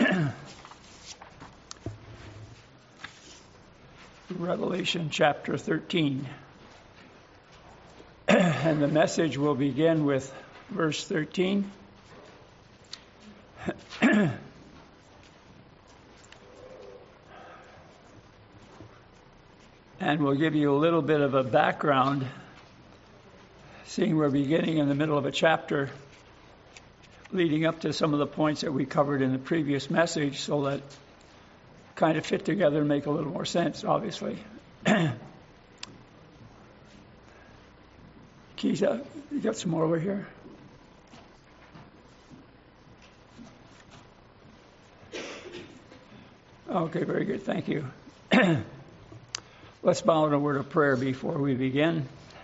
Revelation chapter 13. And the message will begin with verse 13. And we'll give you a little bit of a background, seeing we're beginning in the middle of a chapter leading up to some of the points that we covered in the previous message, so that kind of fit together and make a little more sense, obviously. Keith, you got some more over here? Okay, very good. Thank you. Let's bow in a word of prayer before we begin.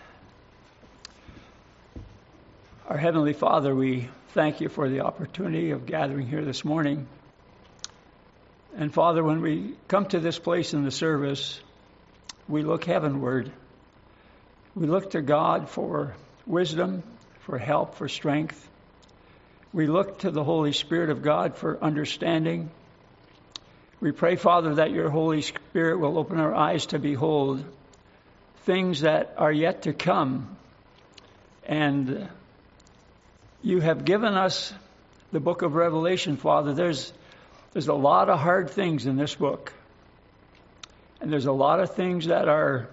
Our Heavenly Father, we thank you for the opportunity of gathering here this morning. And Father, when we come to this place in the service, we look heavenward. We look to God for wisdom, for help, for strength. We look to the Holy Spirit of God for understanding. We pray, Father, that your Holy Spirit will open our eyes to behold things that are yet to come. And you have given us the book of Revelation, Father. There's a lot of hard things in this book. And there's a lot of things that are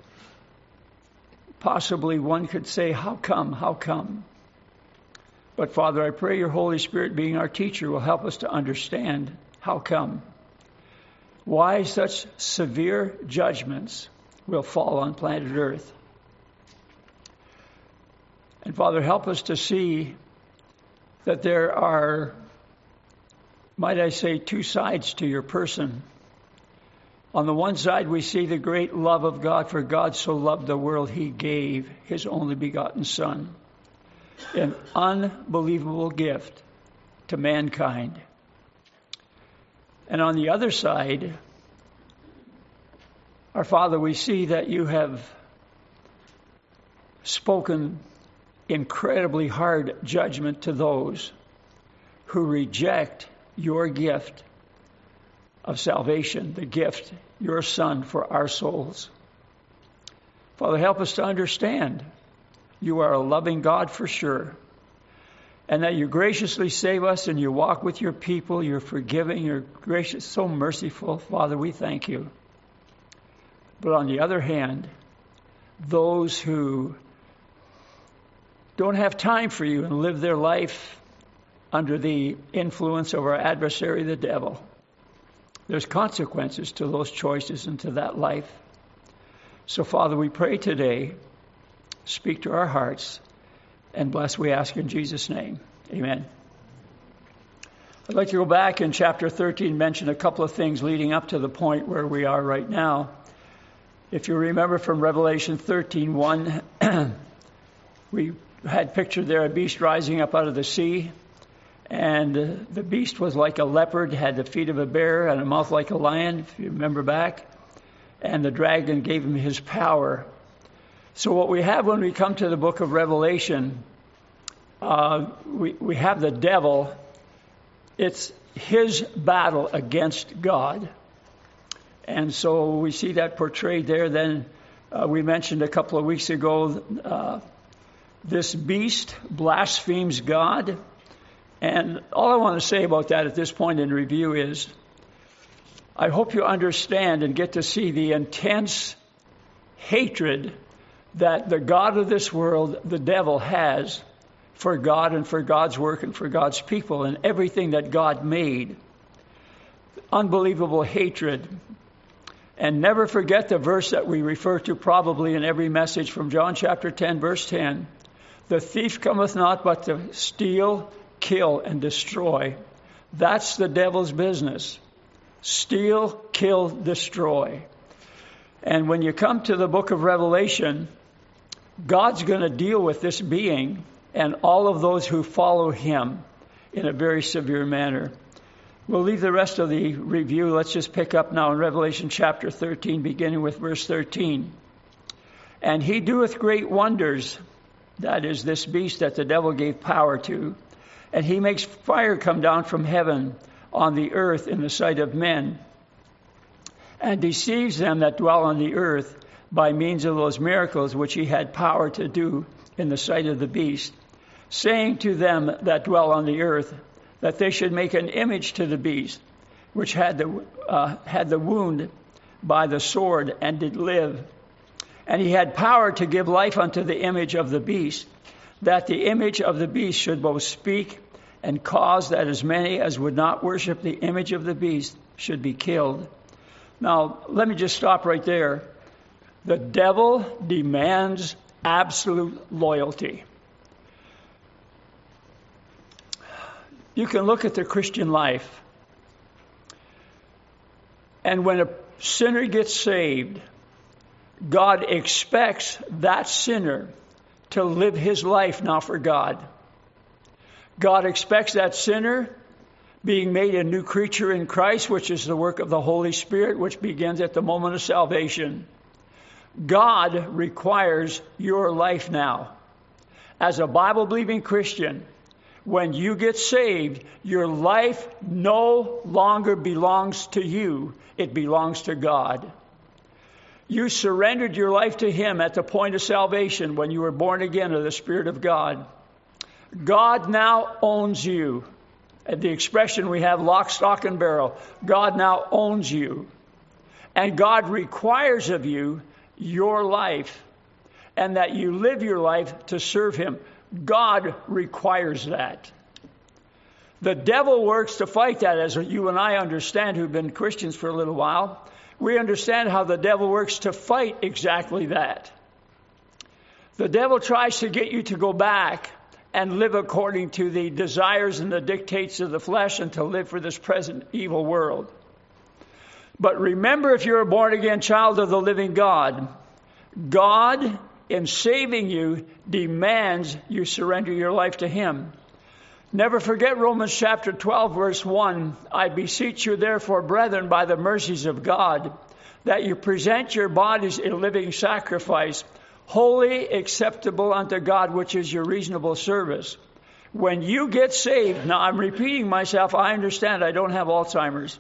possibly one could say, how come, how come? But Father, I pray your Holy Spirit, being our teacher, will help us to understand how come. Why such severe judgments will fall on planet Earth. And Father, help us to see that there are, might I say, two sides to your person. On the one side, we see the great love of God, for God so loved the world, he gave his only begotten Son. An unbelievable gift to mankind. And on the other side, our Father, we see that you have spoken incredibly hard judgment to those who reject your gift of salvation, the gift, your Son for our souls. Father, help us to understand you are a loving God for sure, and that you graciously save us and you walk with your people, you're forgiving, you're gracious, so merciful. Father, we thank you. But on the other hand, those who don't have time for you and live their life under the influence of our adversary, the devil, there's consequences to those choices and to that life. So, Father, we pray today, speak to our hearts, and bless, we ask in Jesus' name. Amen. I'd like to go back in chapter 13, mention a couple of things leading up to the point where we are right now. If you remember from Revelation 13:1, we had pictured there a beast rising up out of the sea. And the beast was like a leopard, had the feet of a bear and a mouth like a lion, if you remember back. And the dragon gave him his power. So what we have when we come to the book of Revelation, we have the devil. It's his battle against God. And so we see that portrayed there. Then we mentioned a couple of weeks ago, this beast blasphemes God. And all I want to say about that at this point in review is, I hope you understand and get to see the intense hatred that the God of this world, the devil, has for God and for God's work and for God's people and everything that God made. Unbelievable hatred. And never forget the verse that we refer to probably in every message from John chapter 10, verse 10. The thief cometh not but to steal, kill, and destroy. That's the devil's business. Steal, kill, destroy. And when you come to the book of Revelation, God's going to deal with this being and all of those who follow him in a very severe manner. We'll leave the rest of the review. Let's just pick up now in Revelation chapter 13, beginning with verse 13. And he doeth great wonders, that is, this beast that the devil gave power to. And he makes fire come down from heaven on the earth in the sight of men, and deceives them that dwell on the earth by means of those miracles which he had power to do in the sight of the beast, saying to them that dwell on the earth that they should make an image to the beast, which had the wound by the sword and did live. And he had power to give life unto the image of the beast, that the image of the beast should both speak and cause that as many as would not worship the image of the beast should be killed. Now, let me just stop right there. The devil demands absolute loyalty. You can look at the Christian life, and when a sinner gets saved, God expects that sinner to live his life now for God. God expects that sinner, being made a new creature in Christ, which is the work of the Holy Spirit, which begins at the moment of salvation. God requires your life now. As a Bible-believing Christian, when you get saved, your life no longer belongs to you. It belongs to God. You surrendered your life to him at the point of salvation when you were born again of the Spirit of God. God now owns you. And the expression we have, lock, stock, and barrel. God now owns you. And God requires of you your life, and that you live your life to serve him. God requires that. The devil works to fight that, as you and I understand, who've been Christians for a little while. We understand how the devil works to fight exactly that. The devil tries to get you to go back and live according to the desires and the dictates of the flesh, and to live for this present evil world. But remember, if you're a born-again child of the living God, God, in saving you, demands you surrender your life to him. Never forget Romans chapter 12, verse 1. I beseech you, therefore, brethren, by the mercies of God, that you present your bodies a living sacrifice, holy, acceptable unto God, which is your reasonable service. When you get saved, now I'm repeating myself, I understand I don't have Alzheimer's.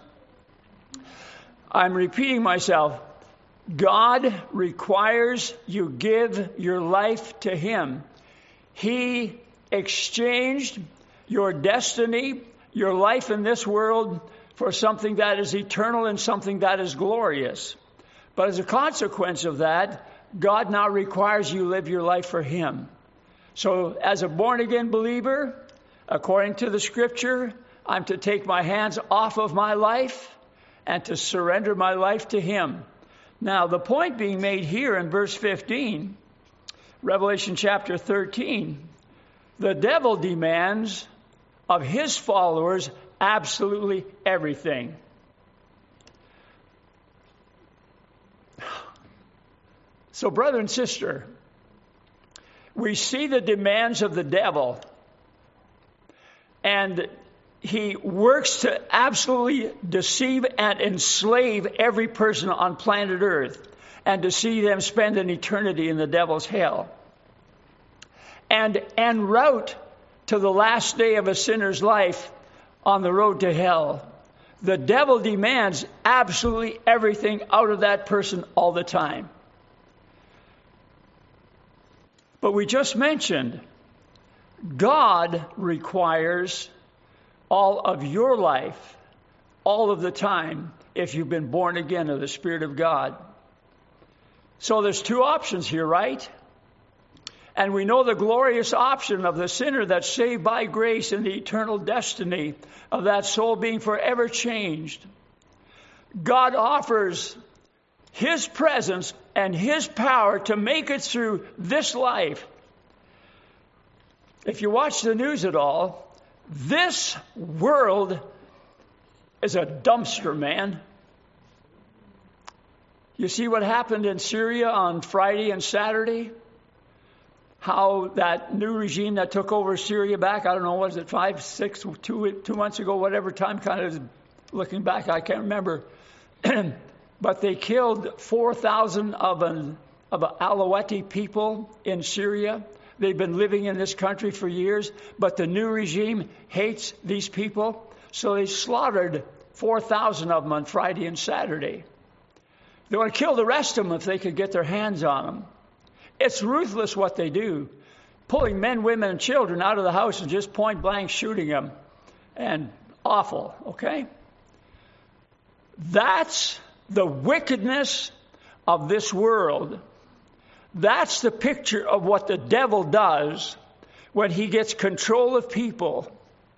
I'm repeating myself. God requires you give your life to him. He exchanged your destiny, your life in this world, for something that is eternal and something that is glorious. But as a consequence of that, God now requires you live your life for him. So as a born-again believer, according to the Scripture, I'm to take my hands off of my life and to surrender my life to him. Now, the point being made here in verse 15, Revelation chapter 13, the devil demands of his followers absolutely everything. So, brother and sister, we see the demands of the devil, and he works to absolutely deceive and enslave every person on planet Earth, and to see them spend an eternity in the devil's hell. And en route to the last day of a sinner's life on the road to hell, the devil demands absolutely everything out of that person all the time. But we just mentioned, God requires all of your life, all of the time, if you've been born again of the Spirit of God. So there's two options here, right? And we know the glorious option of the sinner that's saved by grace and the eternal destiny of that soul being forever changed. God offers his presence and his power to make it through this life. If you watch the news at all, this world is a dumpster, man. You see what happened in Syria on Friday and Saturday? How that new regime that took over Syria back, I don't know, was it 5, 6, 2 months ago, whatever time, kind of looking back, I can't remember. But they killed 4,000 of Alawite people in Syria. They've been living in this country for years, but the new regime hates these people. So they slaughtered 4,000 of them on Friday and Saturday. They want to kill the rest of them if they could get their hands on them. It's ruthless what they do. Pulling men, women, and children out of the house and just point blank shooting them. And awful, okay? That's the wickedness of this world. That's the picture of what the devil does when he gets control of people.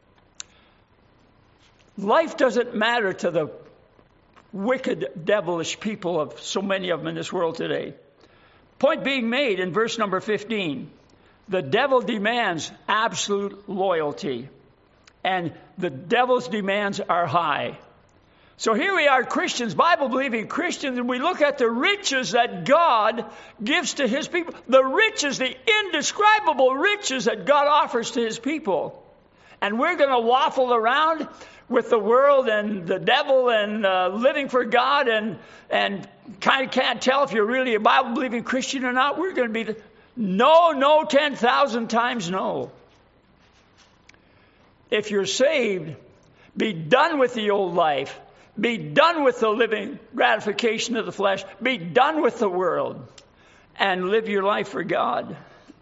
Life doesn't matter to the wicked, devilish people of so many of them in this world today. Point being made in verse number 15. The devil demands absolute loyalty. And the devil's demands are high. So here we are, Christians, Bible-believing Christians, and we look at the riches that God gives to his people. The riches, the indescribable riches that God offers to his people. And we're going to waffle around with the world and the devil and living for God and kind of can't tell if you're really a Bible-believing Christian or not. We're going to be no, 10,000 times no. If you're saved, be done with the old life. Be done with the living gratification of the flesh. Be done with the world. And live your life for God.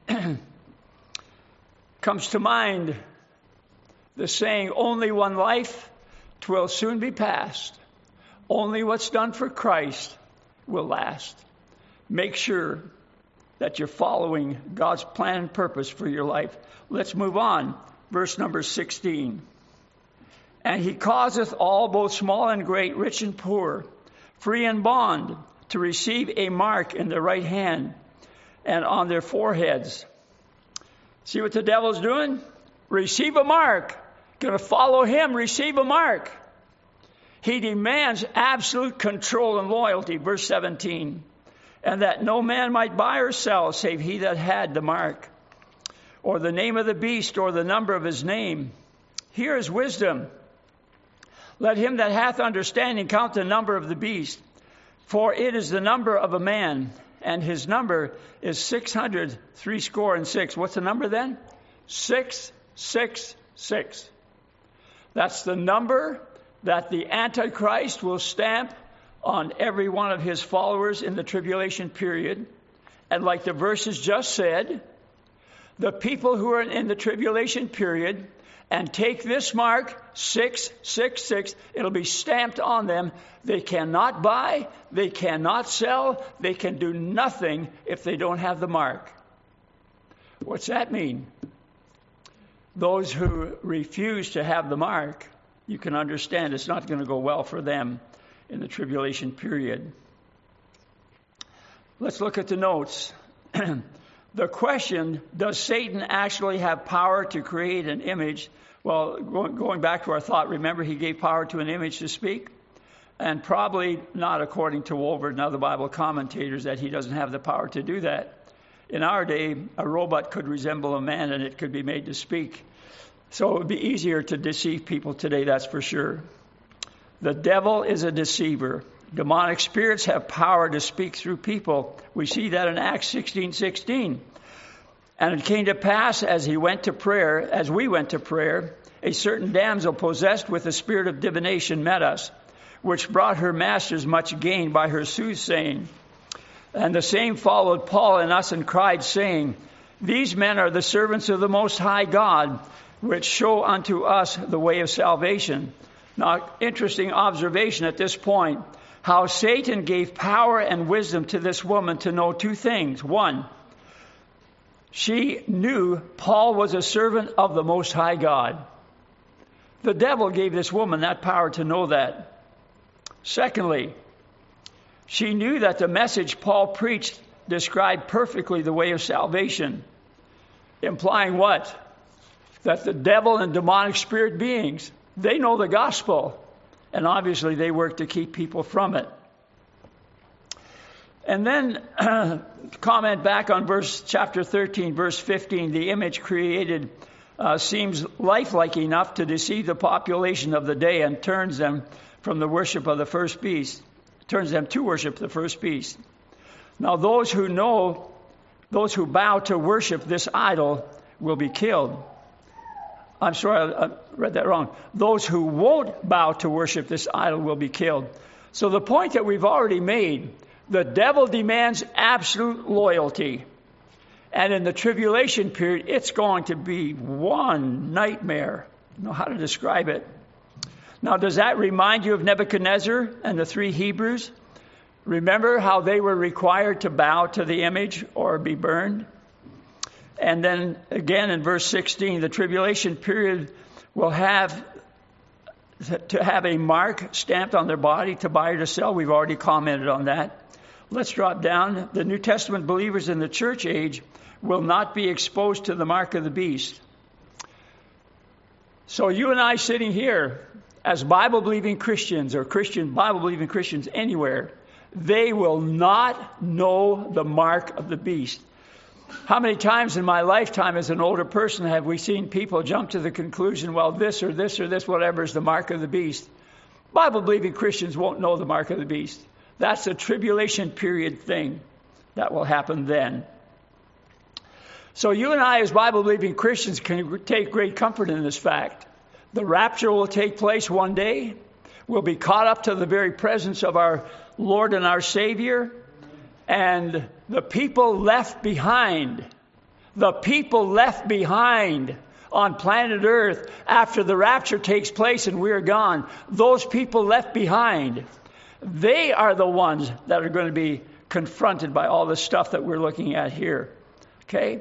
Comes to mind the saying, only one life, 'twill soon be past. Only what's done for Christ will last. Make sure that you're following God's plan and purpose for your life. Let's move on. Verse number 16. And he causeth all, both small and great, rich and poor, free and bond, to receive a mark in their right hand and on their foreheads. See what the devil's doing? Receive a mark. Going to follow him, receive a mark. He demands absolute control and loyalty. Verse 17. And that no man might buy or sell, save he that had the mark, or the name of the beast, or the number of his name. Here is wisdom. Let him that hath understanding count the number of the beast, for it is the number of a man, and his number is 666. What's the number then? 666. That's the number that the Antichrist will stamp on every one of his followers in the tribulation period. And like the verses just said, the people who are in the tribulation period and take this mark, 666, it'll be stamped on them. They cannot buy, they cannot sell, they can do nothing if they don't have the mark. What's that mean? Those who refuse to have the mark, you can understand it's not going to go well for them in the tribulation period. Let's look at the notes. The question, does Satan actually have power to create an image? Well, going back to our thought, remember he gave power to an image to speak? And probably not according to Wolford and other Bible commentators that he doesn't have the power to do that. In our day, a robot could resemble a man and it could be made to speak. So it would be easier to deceive people today, that's for sure. The devil is a deceiver. Demonic spirits have power to speak through people. We see that in Acts 16:16. And it came to pass as we went to prayer, a certain damsel possessed with the spirit of divination met us, which brought her masters much gain by her soothsaying. And the same followed Paul and us and cried, saying, These men are the servants of the Most High God, which show unto us the way of salvation. Now, interesting observation at this point, how Satan gave power and wisdom to this woman to know two things. One, she knew Paul was a servant of the Most High God. The devil gave this woman that power to know that. Secondly, she knew that the message Paul preached described perfectly the way of salvation, implying what? That the devil and demonic spirit beings, they know the gospel, and obviously they work to keep people from it. And then comment back on chapter 13, verse 15. The image created seems lifelike enough to deceive the population of the day and turns them from the worship of the first beast. Turns them to worship the first beast. Now those who bow to worship this idol will be killed. I'm sorry, I read that wrong. Those who won't bow to worship this idol will be killed. So the point that we've already made, the devil demands absolute loyalty. And in the tribulation period, it's going to be one nightmare. I don't know how to describe it. Now, does that remind you of Nebuchadnezzar and the 3 Hebrews? Remember how they were required to bow to the image or be burned? And then again in verse 16, the tribulation period will have to have a mark stamped on their body to buy or to sell. We've already commented on that. Let's drop down. The New Testament believers in the church age will not be exposed to the mark of the beast. So you and I sitting here as Bible-believing Christians or Bible-believing Christians anywhere, they will not know the mark of the beast. How many times in my lifetime as an older person have we seen people jump to the conclusion, well, this or this or this, whatever is the mark of the beast? Bible-believing Christians won't know the mark of the beast. That's a tribulation period thing that will happen then. So you and I as Bible-believing Christians can take great comfort in this fact. The rapture will take place one day. We'll be caught up to the very presence of our Lord and our Savior. And the people left behind on planet Earth after the rapture takes place and we're gone, those people left behind, they are the ones that are going to be confronted by all the stuff that we're looking at here. Okay?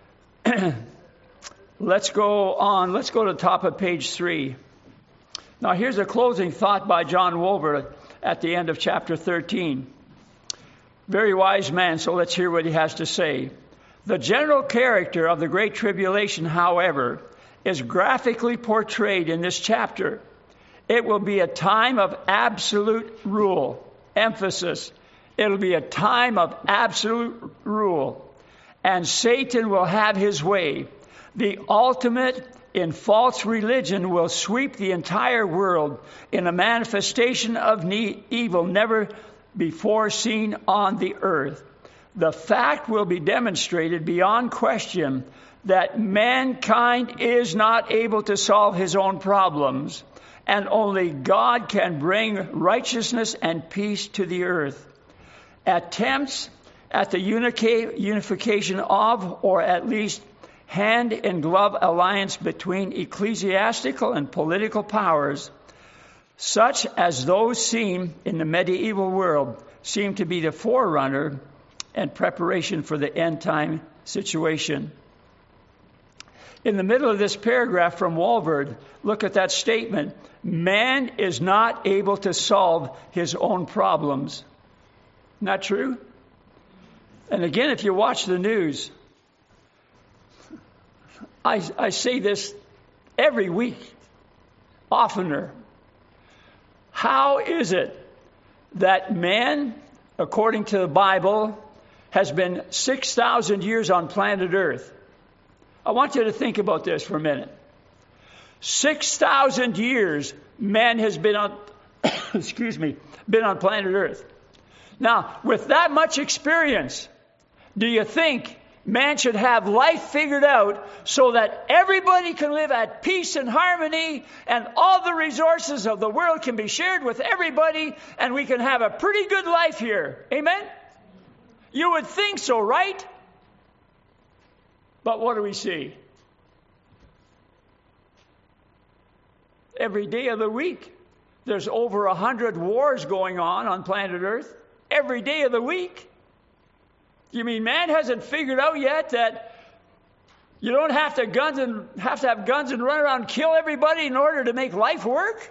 Let's go on. Let's go to the top of page 3. Now here's a closing thought by John Wolver at the end of chapter 13. Very wise man, so let's hear what he has to say. The general character of the Great Tribulation, however, is graphically portrayed in this chapter. It will be a time of absolute rule. Emphasis. It'll be a time of absolute rule. And Satan will have his way. The ultimate in false religion will sweep the entire world in a manifestation of evil never before seen on the earth. The fact will be demonstrated beyond question that mankind is not able to solve his own problems, and only God can bring righteousness and peace to the earth. Attempts at the unification of, or at least hand-in-glove alliance between ecclesiastical and political powers, such as those seen in the medieval world, seem to be the forerunner and preparation for the end-time situation. In the middle of this paragraph from Walvoord, look at that statement. Man is not able to solve his own problems. Not true? And again, if you watch the news, I say this every week, oftener. How is it that man, according to the Bible, has been 6,000 years on planet Earth? I want you to think about this for a minute. 6,000 years man has been on, been on planet Earth. Now, with that much experience, do you think man should have life figured out so that everybody can live at peace and harmony and all the resources of the world can be shared with everybody and we can have a pretty good life here? Amen? You would think so, right? But what do we see? Every day of the week, there's over 100 wars going on planet Earth. Every day of the week. You mean man hasn't figured out yet that you don't have to have guns and run around and kill everybody in order to make life work?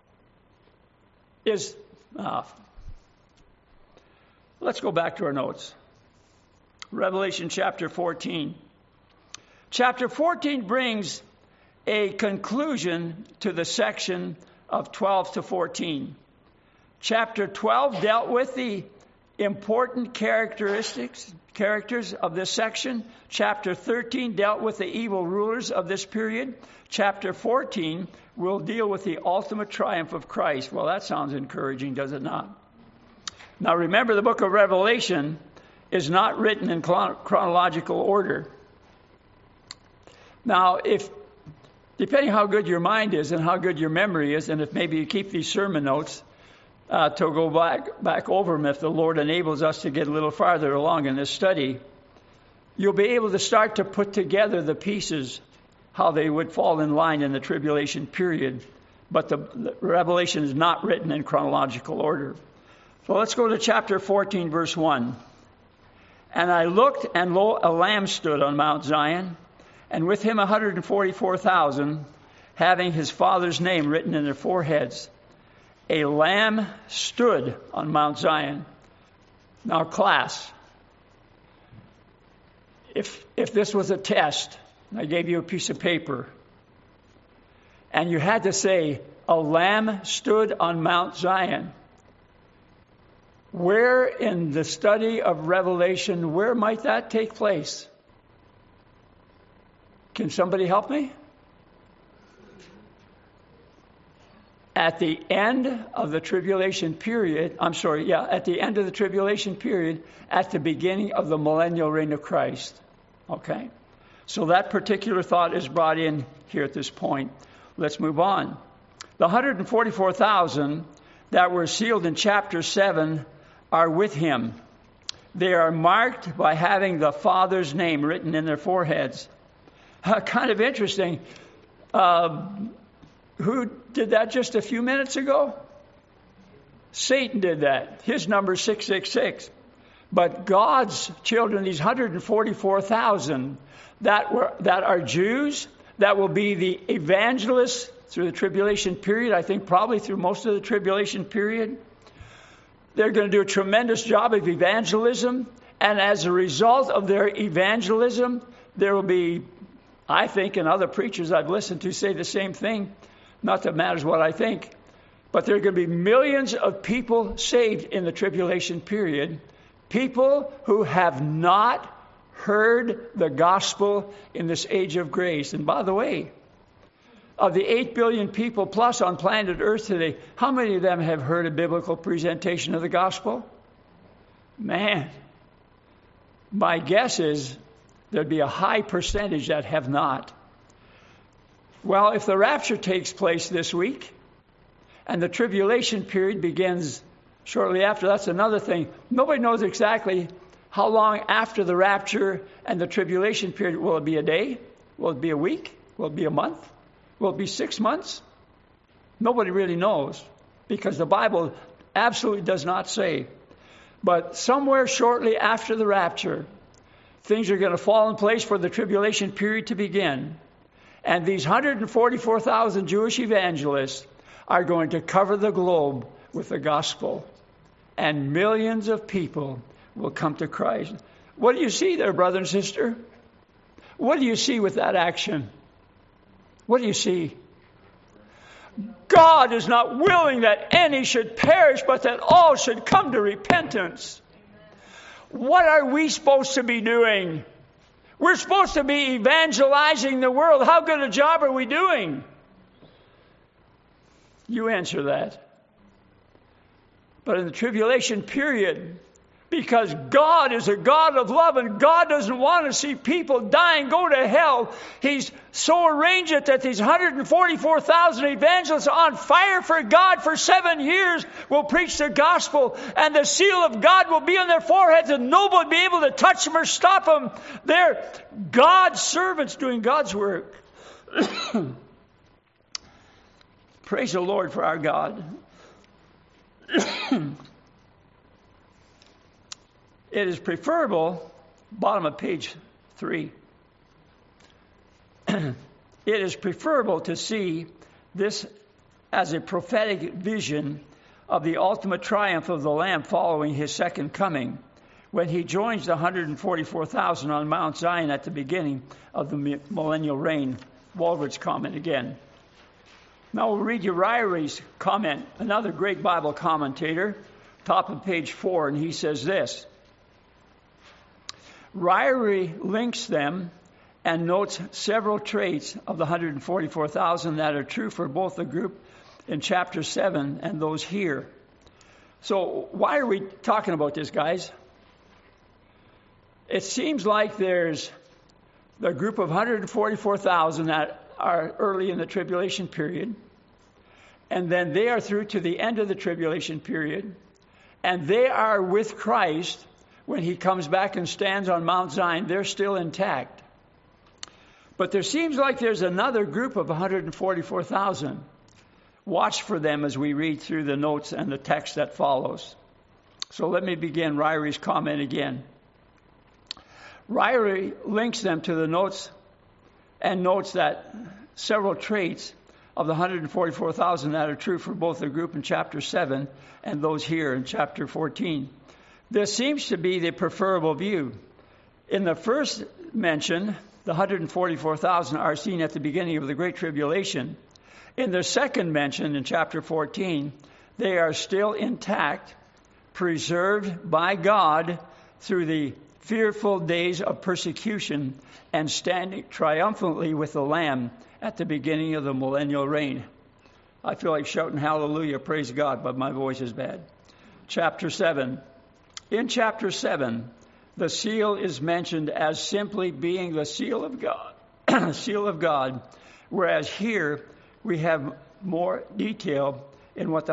Let's go back to our notes. Revelation chapter 14. Chapter 14 brings a conclusion to the section of 12 to 14. Chapter 12 dealt with the important characters of this section. Chapter 13 dealt with the evil rulers of this period. Chapter 14 will deal with the ultimate triumph of Christ. Well, that sounds encouraging, does it not? Now remember, the book of Revelation is not written in chronological order. Now, if depending how good your mind is and how good your memory is, and if maybe you keep these sermon notes to go back over them if the Lord enables us to get a little farther along in this study, you'll be able to start to put together the pieces, how they would fall in line in the tribulation period. But the Revelation is not written in chronological order. So let's go to chapter 14, verse 1. And I looked, and lo, a lamb stood on Mount Zion, and with him 144,000, having his Father's name written in their foreheads. A lamb stood on Mount Zion. Now, class, if this was a test, I gave you a piece of paper, and you had to say, a lamb stood on Mount Zion, where in the study of Revelation, where might that take place? Can somebody help me? At the end of the tribulation period, at the end of the tribulation period, at the beginning of the millennial reign of Christ. Okay? So that particular thought is brought in here at this point. Let's move on. The 144,000 that were sealed in chapter 7 are with him. They are marked by having the Father's name written in their foreheads. Kind of interesting. Who did that just a few minutes ago? Satan did that. His number is 666. But God's children, these 144,000 that are Jews, that will be the evangelists through the tribulation period, I think probably through most of the tribulation period. They're going to do a tremendous job of evangelism. And as a result of their evangelism, there will be, I think, and other preachers I've listened to say the same thing. Not that it matters what I think. But there are going to be millions of people saved in the tribulation period. People who have not heard the gospel in this age of grace. And by the way, of the 8 billion people plus on planet Earth today, how many of them have heard a biblical presentation of the gospel? Man, my guess is there'd be a high percentage that have not. Well, if the rapture takes place this week and the tribulation period begins shortly after, that's another thing. Nobody knows exactly how long after the rapture and the tribulation period. Will it be a day? Will it be a week? Will it be a month? Will it be 6 months? Nobody really knows because the Bible absolutely does not say. But somewhere shortly after the rapture, things are going to fall in place for the tribulation period to begin. And these 144,000 Jewish evangelists are going to cover the globe with the gospel. And millions of people will come to Christ. What do you see there, brother and sister? What do you see with that action? What do you see? God is not willing that any should perish, but that all should come to repentance. What are we supposed to be doing? We're supposed to be evangelizing the world. How good a job are we doing? You answer that. But in the tribulation period, because God is a God of love and God doesn't want to see people die and go to hell, He's so arranged it that these 144,000 evangelists on fire for God for 7 years will preach the gospel, and the seal of God will be on their foreheads and nobody will be able to touch them or stop them. They're God's servants doing God's work. Praise the Lord for our God. It is preferable, bottom of page 3, it is preferable to see this as a prophetic vision of the ultimate triumph of the Lamb following His second coming, when He joins the 144,000 on Mount Zion at the beginning of the millennial reign. Walvoord's comment again. Now we'll read Ryer's comment, another great Bible commentator, top of page 4, and he says this. Ryrie links them and notes several traits of the 144,000 that are true for both the group in chapter 7 and those here. So why are we talking about this, guys? It seems like there's the group of 144,000 that are early in the tribulation period. And then they are through to the end of the tribulation period. And they are with Christ when he comes back and stands on Mount Zion. They're still intact. But there seems like there's another group of 144,000. Watch for them as we read through the notes and the text that follows. So let me begin Ryrie's comment again. Ryrie links them to the notes and notes that several traits of the 144,000 that are true for both the group in chapter 7 and those here in chapter 14. This seems to be the preferable view. In the first mention, the 144,000 are seen at the beginning of the Great Tribulation. In the second mention in chapter 14, they are still intact, preserved by God through the fearful days of persecution and standing triumphantly with the Lamb at the beginning of the millennial reign. I feel like shouting hallelujah, praise God, but my voice is bad. Chapter 7. In chapter 7, the seal is mentioned as simply being the seal of God, seal of God, whereas here we have more detail in what the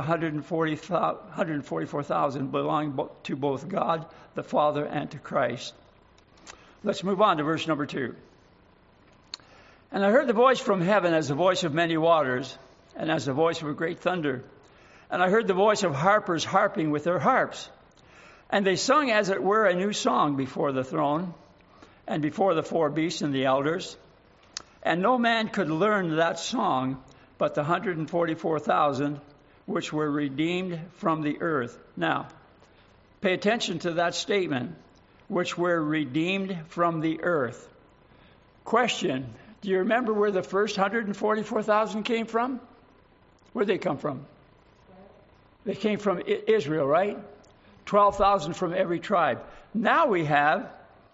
144,000 belong to both God, the Father, and to Christ. Let's move on to verse number 2. And I heard the voice from heaven as the voice of many waters, and as the voice of a great thunder. And I heard the voice of harpers harping with their harps. And they sung, as it were, a new song before the throne, and before the four beasts and the elders. And no man could learn that song but the 144,000 which were redeemed from the earth. Now, pay attention to that statement, which were redeemed from the earth. Question, do you remember where the first 144,000 came from? Where'd they come from? They came from Israel, right? 12,000 from every tribe. Now we have,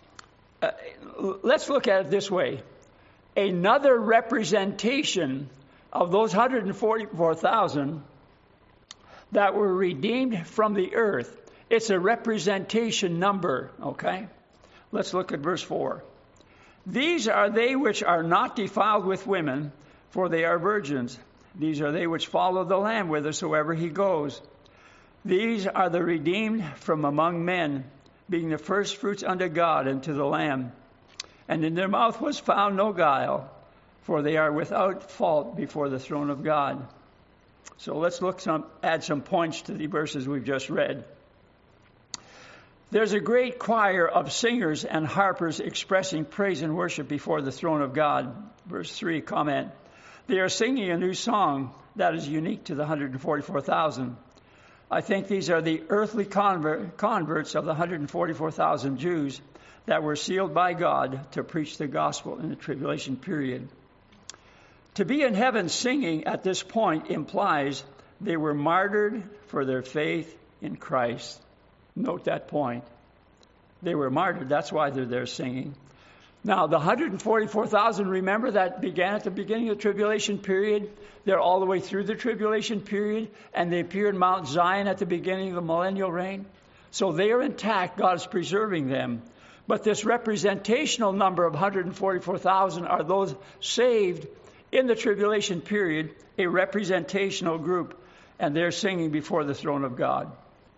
let's look at it this way, another representation of those 144,000 that were redeemed from the earth. It's a representation number, okay? Let's look at verse 4. These are they which are not defiled with women, for they are virgins. These are they which follow the Lamb whithersoever he goes. These are the redeemed from among men, being the firstfruits unto God and to the Lamb. And in their mouth was found no guile, for they are without fault before the throne of God. So let's add some points to the verses we've just read. There's a great choir of singers and harpers expressing praise and worship before the throne of God. Verse 3, comment. They are singing a new song that is unique to the 144,000. I think these are the earthly converts of the 144,000 Jews that were sealed by God to preach the gospel in the tribulation period. To be in heaven singing at this point implies they were martyred for their faith in Christ. Note that point. They were martyred. That's why they're there singing. Now, the 144,000, remember, that began at the beginning of the tribulation period. They're all the way through the tribulation period, and they appear in Mount Zion at the beginning of the millennial reign. So they are intact. God is preserving them. But this representational number of 144,000 are those saved in the tribulation period, a representational group, and they're singing before the throne of God.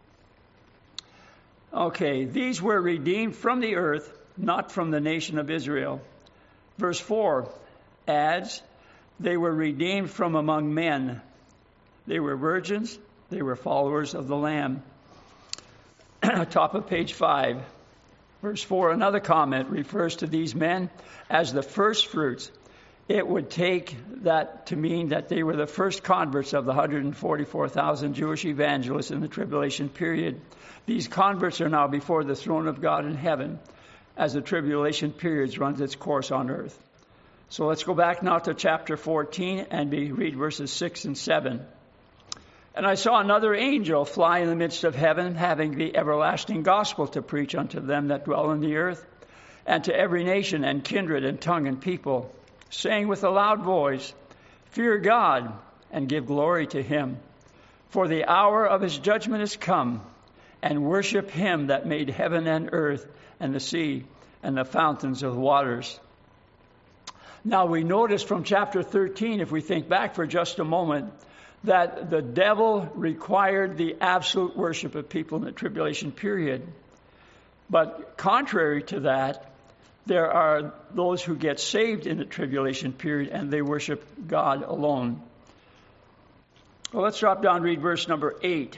Okay, these were redeemed from the earth, not from the nation of Israel. Verse 4 adds, they were redeemed from among men. They were virgins. They were followers of the Lamb. Top of page 5. Verse 4, another comment refers to these men as the first fruits. It would take that to mean that they were the first converts of the 144,000 Jewish evangelists in the tribulation period. These converts are now before the throne of God in heaven as the tribulation period runs its course on earth. So let's go back now to chapter 14 and read verses 6 and 7. And I saw another angel fly in the midst of heaven, having the everlasting gospel to preach unto them that dwell in the earth, and to every nation and kindred and tongue and people, saying with a loud voice, fear God and give glory to him, for the hour of his judgment is come, and worship him that made heaven and earth and the sea and the fountains of waters. Now we notice from chapter 13, if we think back for just a moment, that the devil required the absolute worship of people in the tribulation period. But contrary to that, there are those who get saved in the tribulation period and they worship God alone. Well, let's drop down and read verse number 8,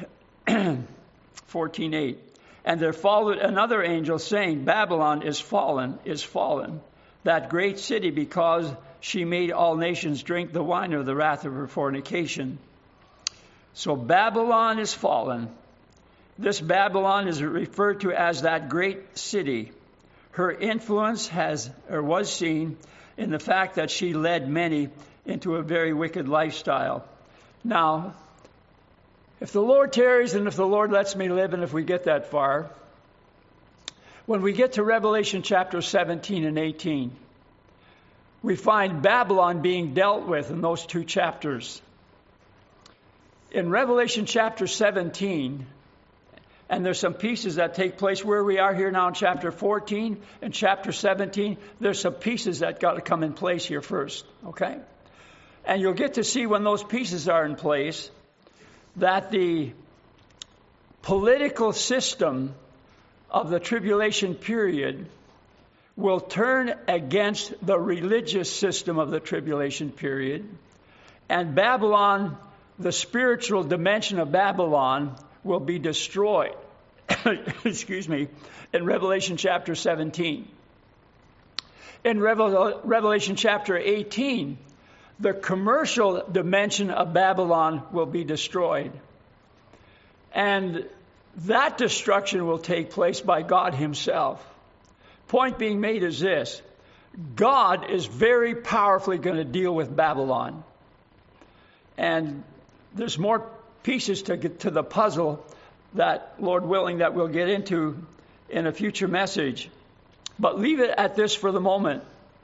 14:8. And there followed another angel saying, Babylon is fallen, that great city, because she made all nations drink the wine of the wrath of her fornication. So Babylon is fallen. This Babylon is referred to as that great city. Her influence was seen in the fact that she led many into a very wicked lifestyle. Now, if the Lord tarries and if the Lord lets me live, and if we get that far, when we get to Revelation chapter 17 and 18, we find Babylon being dealt with in those two chapters. In Revelation chapter 17, and there's some pieces that take place where we are here now in chapter 14 and chapter 17. There's some pieces that got to come in place here first, okay? And you'll get to see when those pieces are in place that the political system of the tribulation period will turn against the religious system of the tribulation period. And Babylon, the spiritual dimension of Babylon, will be destroyed. Excuse me, in Revelation chapter 17. In Revelation chapter 18, the commercial dimension of Babylon will be destroyed. And that destruction will take place by God himself. Point being made is this: God is very powerfully going to deal with Babylon. And there's more pieces to get to the puzzle that, Lord willing, that we'll get into in a future message. But leave it at this for the moment.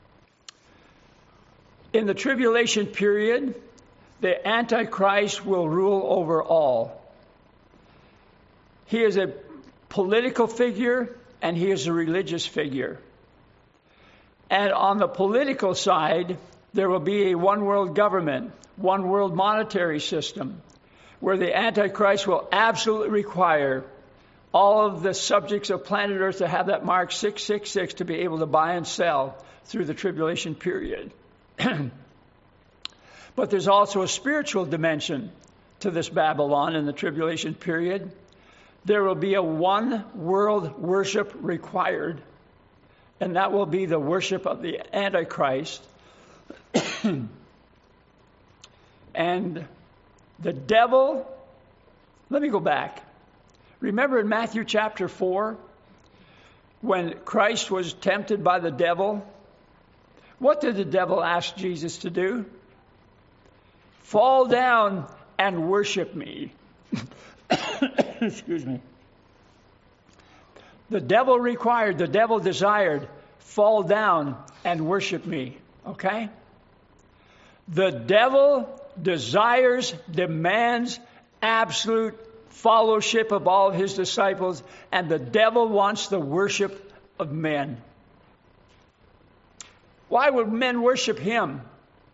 In the tribulation period, the Antichrist will rule over all. He is a political figure and he is a religious figure. And on the political side, there will be a one world government, one world monetary system, where the Antichrist will absolutely require all of the subjects of planet Earth to have that mark 666 to be able to buy and sell through the tribulation period. But there's also a spiritual dimension to this Babylon in the tribulation period. There will be a one world worship required, and that will be the worship of the Antichrist. And the devil, let me go back. Remember in Matthew chapter 4, when Christ was tempted by the devil, what did the devil ask Jesus to do? Fall down and worship me. Excuse me. The devil desired, fall down and worship me. Okay? The devil desires, demands absolute fellowship of all his disciples, and the devil wants the worship of men. Why would men worship him?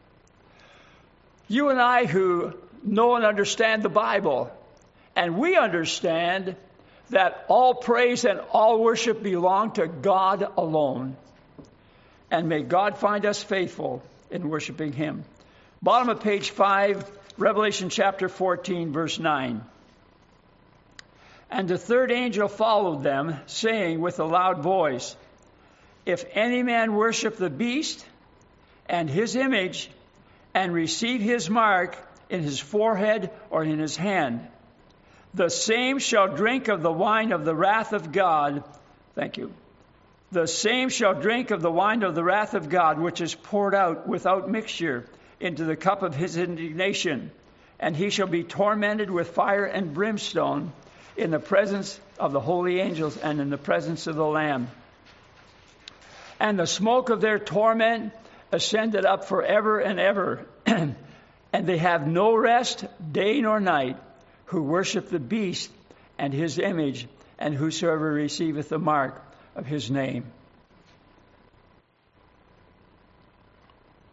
You and I who know and understand the Bible, and we understand that all praise and all worship belong to God alone. And may God find us faithful in worshiping him. Bottom of page 5, Revelation chapter 14, verse 9. And the third angel followed them, saying with a loud voice, if any man worship the beast and his image, and receive his mark in his forehead or in his hand, the same shall drink of the wine of the wrath of God. Thank you. The same shall drink of the wine of the wrath of God, which is poured out without mixture into the cup of his indignation. And he shall be tormented with fire and brimstone in the presence of the holy angels and in the presence of the Lamb. And the smoke of their torment ascended up forever and ever. And they have no rest day nor night, who worship the beast and his image, and whosoever receiveth the mark of his name.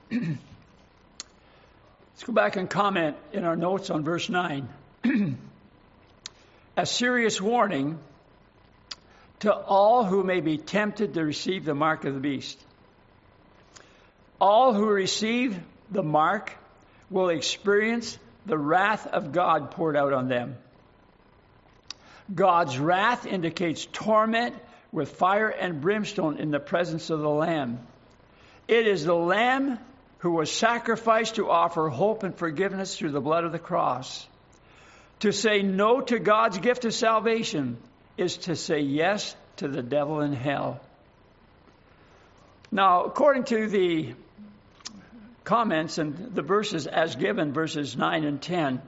Let's go back and comment in our notes on verse 9. A serious warning to all who may be tempted to receive the mark of the beast. All who receive the mark will experience the wrath of God poured out on them. God's wrath indicates torment with fire and brimstone in the presence of the Lamb. It is the Lamb who was sacrificed to offer hope and forgiveness through the blood of the cross. To say no to God's gift of salvation is to say yes to the devil and hell. Now, according to the comments and the verses as given, verses 9 and 10,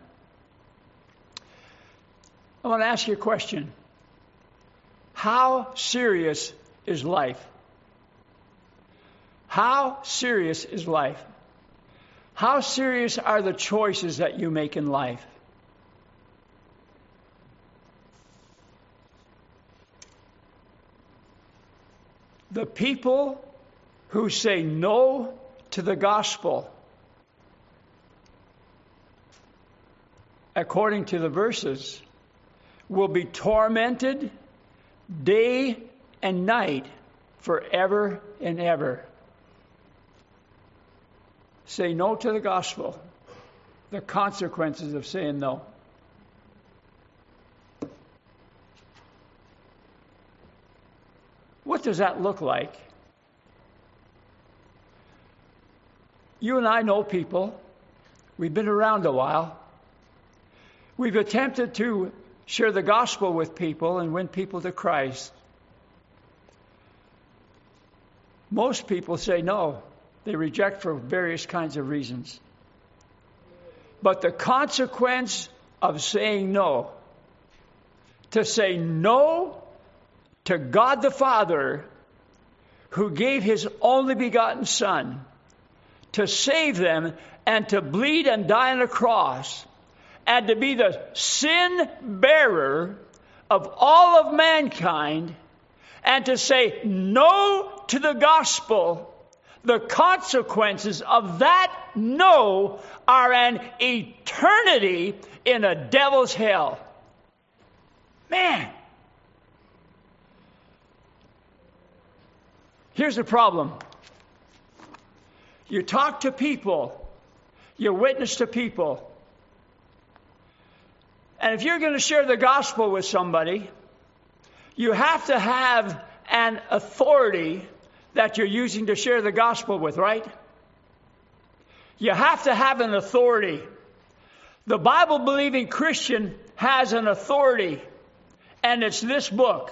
I want to ask you a question. How serious is life? How serious is life? How serious are the choices that you make in life? The people who say no to the gospel, according to the verses, will be tormented day and night forever and ever. Say no to the gospel. The consequences of saying no. What does that look like? You and I know people. We've been around a while. We've attempted to share the gospel with people and win people to Christ. Most people say no. They reject for various kinds of reasons. But the consequence of saying no, to say no to God the Father, who gave His only begotten Son to save them and to bleed and die on a cross and to be the sin bearer of all of mankind, and to say no to the gospel, the consequences of that no are an eternity in a devil's hell. Man. Here's the problem. You talk to people, you witness to people, and if you're going to share the gospel with somebody, you have to have an authority that you're using to share the gospel with, right? You have to have an authority. The Bible-believing Christian has an authority, and it's this book.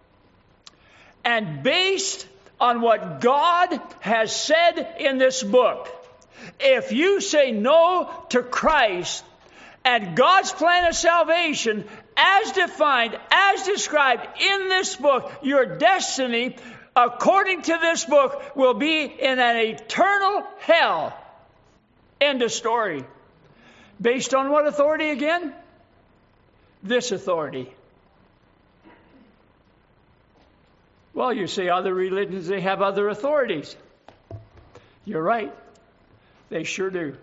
And based on what God has said in this book, if you say no to Christ and God's plan of salvation as defined, as described in this book, your destiny, according to this book, will be in an eternal hell. End of story. Based on what authority again? This authority. Well, you say other religions, they have other authorities. You're right. They sure do.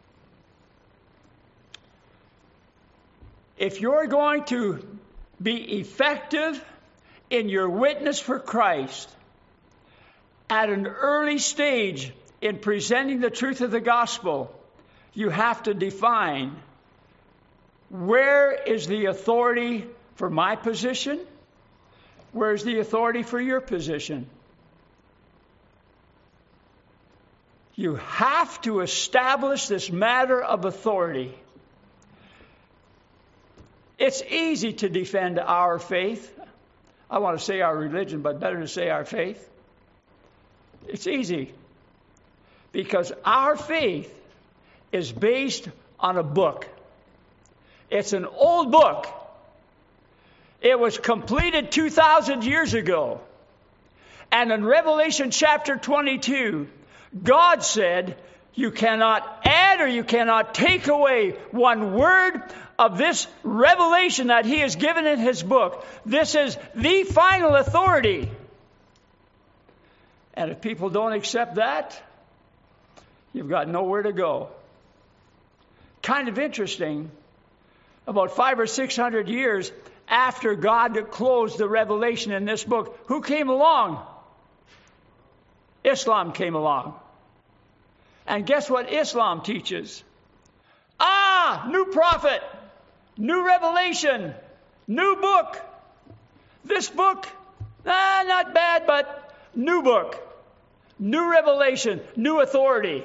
If you're going to be effective in your witness for Christ at an early stage in presenting the truth of the gospel, you have to define, where is the authority for my position? Where's the authority for your position? You have to establish this matter of authority. It's easy to defend our faith. I want to say our religion, but better to say our faith. It's easy. Because our faith is based on a book. It's an old book. It was completed 2,000 years ago. And in Revelation chapter 22, God said, you cannot add or you cannot take away one word of this revelation that He has given in His book. This is the final authority. And if people don't accept that, You've got nowhere to go. Kind of interesting, about 500 or 600 years after God closed the revelation in this book, who came along? Islam came along. And guess what Islam teaches? New prophet, new revelation, new book. This book, not bad, but new book, new revelation, new authority.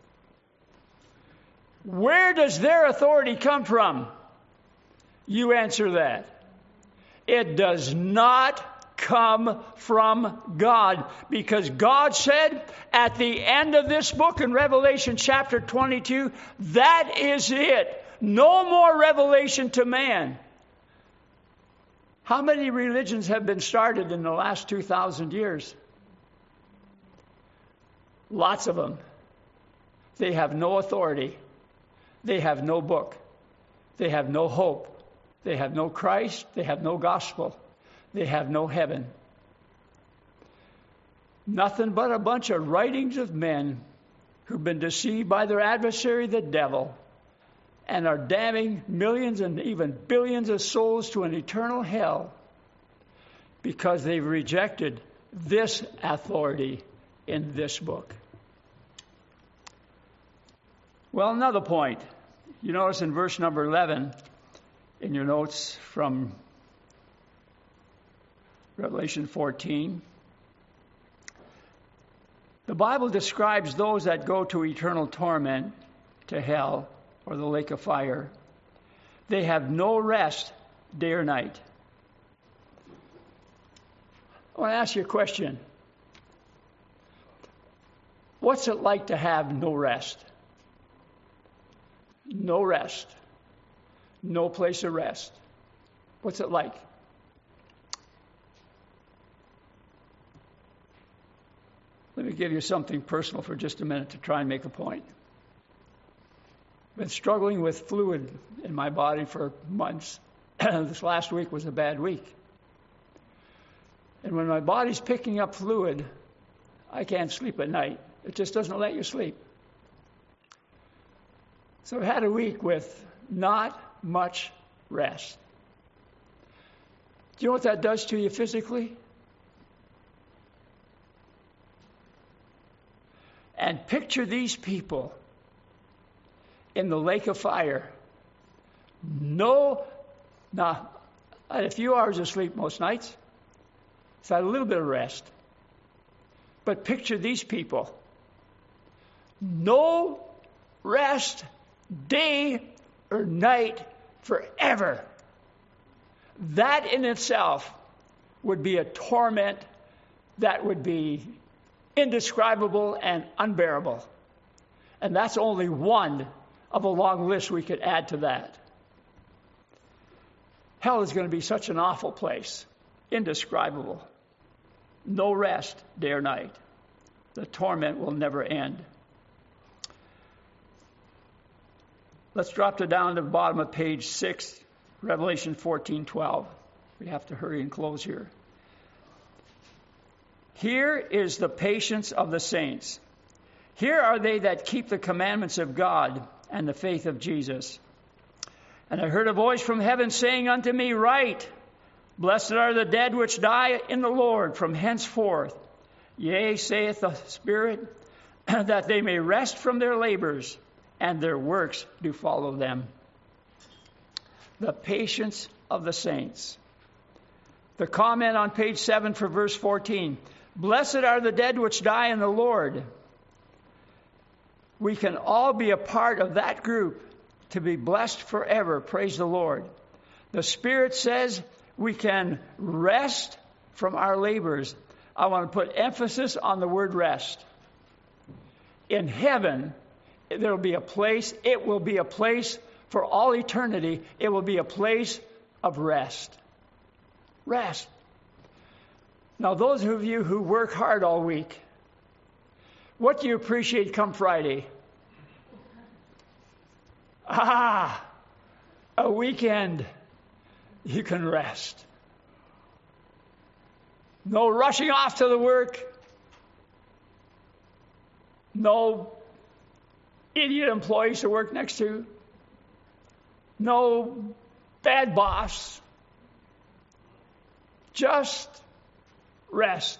Where does their authority come from? You answer that. It does not come from God, because God said at the end of this book in Revelation chapter 22, that is it. No more revelation to man. How many religions have been started in the last 2,000 years? Lots of them. They have no authority. They have no book. They have no hope. They have no Christ. They have no gospel. They have no heaven. Nothing but a bunch of writings of men who've been deceived by their adversary, the devil, and are damning millions and even billions of souls to an eternal hell because they've rejected this authority in this book. Well, another point. You notice in verse number 11 in your notes from Revelation 14, the Bible describes those that go to eternal torment, to hell, or the lake of fire. They have no rest day or night. I want to ask you a question. What's it like to have no rest? No rest. No place of rest. What's it like? Let me give you something personal for just a minute to try and make a point. I've been struggling with fluid in my body for months. This last week was a bad week. And when my body's picking up fluid, I can't sleep at night. It just doesn't let you sleep. So I've had a week with not much rest. Do you know what that does to you physically? And picture these people in the lake of fire. I had a few hours of sleep most nights. So I had a little bit of rest. But picture these people. No rest, day or night, forever. That in itself would be a torment that would be indescribable and unbearable. And that's only one of a long list we could add to that. Hell is going to be such an awful place, indescribable. No rest day or night. The torment will never end. Let's drop down to the bottom of page 6, Revelation 14:12. We have to hurry and close here. Here is the patience of the saints. Here are they that keep the commandments of God and the faith of Jesus. And I heard a voice from heaven saying unto me, Write, blessed are the dead which die in the Lord from henceforth. Yea, saith the Spirit, that they may rest from their labors, and their works do follow them. The patience of the saints. The comment on page 7 for verse 14. Blessed are the dead which die in the Lord. We can all be a part of that group to be blessed forever. Praise the Lord. The Spirit says we can rest from our labors. I want to put emphasis on the word rest. In heaven, there will be a place, it will be a place for all eternity. It will be a place of rest. Rest. Now, those of you who work hard all week, what do you appreciate come Friday? A weekend you can rest. No rushing off to the work. No idiot employees to work next to. No bad boss. Just rest.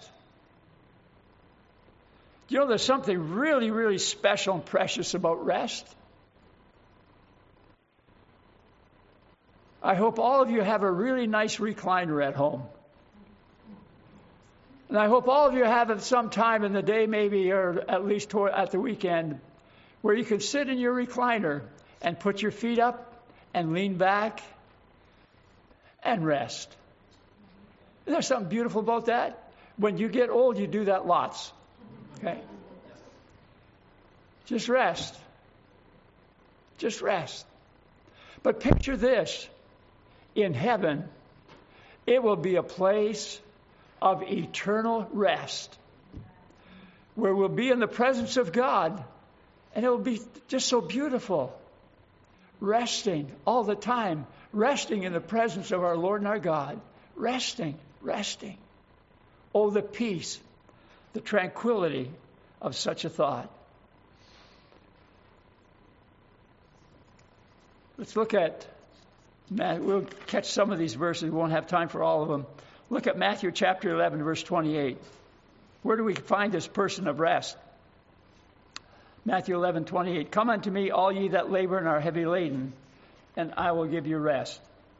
Do you know there's something really, really special and precious about rest? I hope all of you have a really nice recliner at home. And I hope all of you have it some time in the day, maybe, or at least at the weekend, where you can sit in your recliner and put your feet up and lean back and rest. Isn't there something beautiful about that? When you get old, you do that lots. Okay? Just rest. Just rest. But picture this. In heaven, it will be a place of eternal rest, where we'll be in the presence of God, and it will be just so beautiful. Resting all the time. Resting in the presence of our Lord and our God. Resting. Oh, the peace, the tranquility of such a thought. Let's look at, we'll catch some of these verses. We won't have time for all of them. Look at Matthew chapter 11, verse 28. Where do we find this person of rest? Matthew 11, 28. Come unto me, all ye that labor and are heavy laden, and I will give you rest.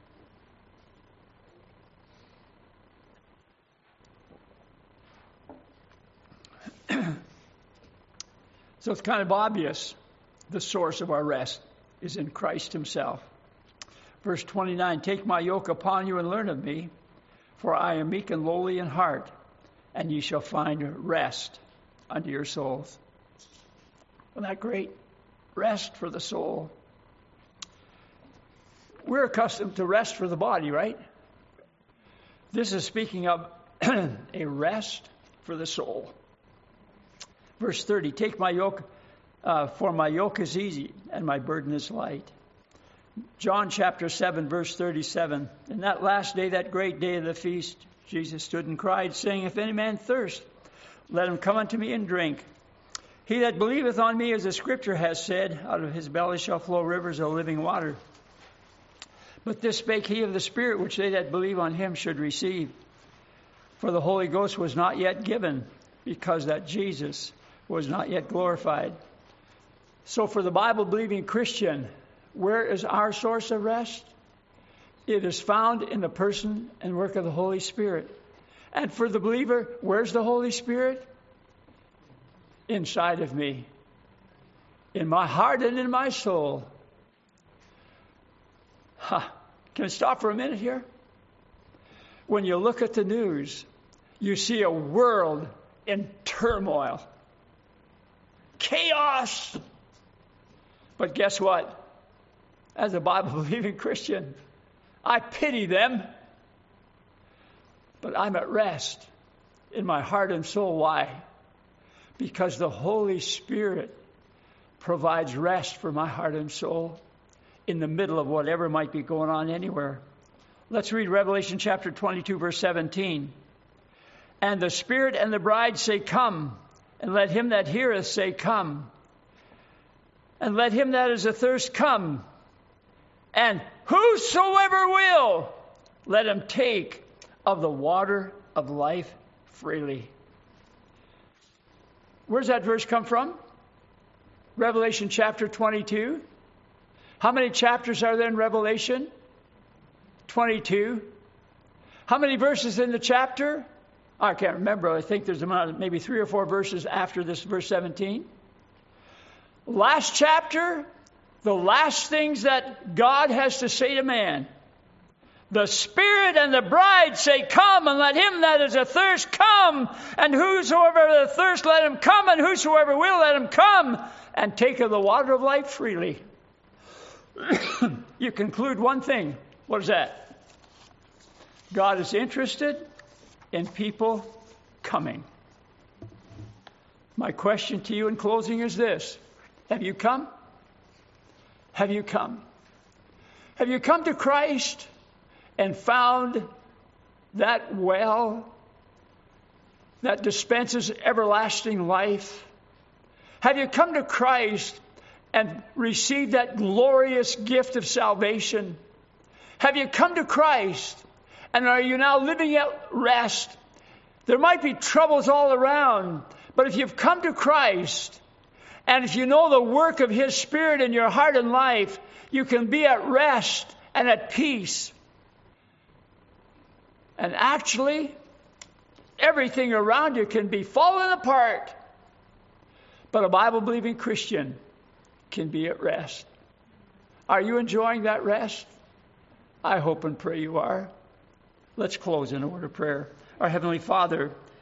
So it's kind of obvious the source of our rest is in Christ himself. Verse 29, take my yoke upon you and learn of me, for I am meek and lowly in heart, and ye shall find rest unto your souls. Isn't that great? Rest for the soul. We're accustomed to rest for the body, right? This is speaking of a rest for the soul. Verse 30, take my yoke, for my yoke is easy and my burden is light. John chapter 7, verse 37. In that last day, that great day of the feast, Jesus stood and cried, saying, if any man thirst, let him come unto me and drink. He that believeth on me, as the scripture has said, out of his belly shall flow rivers of living water. But this spake he of the Spirit, which they that believe on him should receive. For the Holy Ghost was not yet given, because that Jesus was not yet glorified. So for the Bible-believing Christian, where is our source of rest? It is found in the person and work of the Holy Spirit. And for the believer, where's the Holy Spirit? Inside of me. In my heart and in my soul. Can I stop for a minute here? When you look at the news, you see a world in turmoil. Chaos. But guess what? As a Bible-believing Christian, I pity them. But I'm at rest in my heart and soul. Why? Because the Holy Spirit provides rest for my heart and soul in the middle of whatever might be going on anywhere. Let's read Revelation chapter 22, verse 17. And the Spirit and the bride say, come. And let him that heareth say, come. And let him that is athirst come. And whosoever will, let him take of the water of life freely. Where's that verse come from? Revelation chapter 22. How many chapters are there in Revelation? 22. How many verses in the chapter? I can't remember. I think there's maybe 3 or 4 verses after this, verse 17. Last chapter, the last things that God has to say to man. The Spirit and the bride say, come, and let him that is athirst come, and whosoever is athirst, let him come, and whosoever will, let him come, and take of the water of life freely. You conclude one thing. What is that? God is interested in people coming. My question to you in closing is this. Have you come? Have you come? Have you come to Christ and found that well that dispenses everlasting life? Have you come to Christ and received that glorious gift of salvation? Have you come to Christ? And are you now living at rest? There might be troubles all around, but if you've come to Christ, and if you know the work of His Spirit in your heart and life, you can be at rest and at peace. And actually, everything around you can be falling apart. But a Bible-believing Christian can be at rest. Are you enjoying that rest? I hope and pray you are. Let's close in a word of prayer. Our Heavenly Father,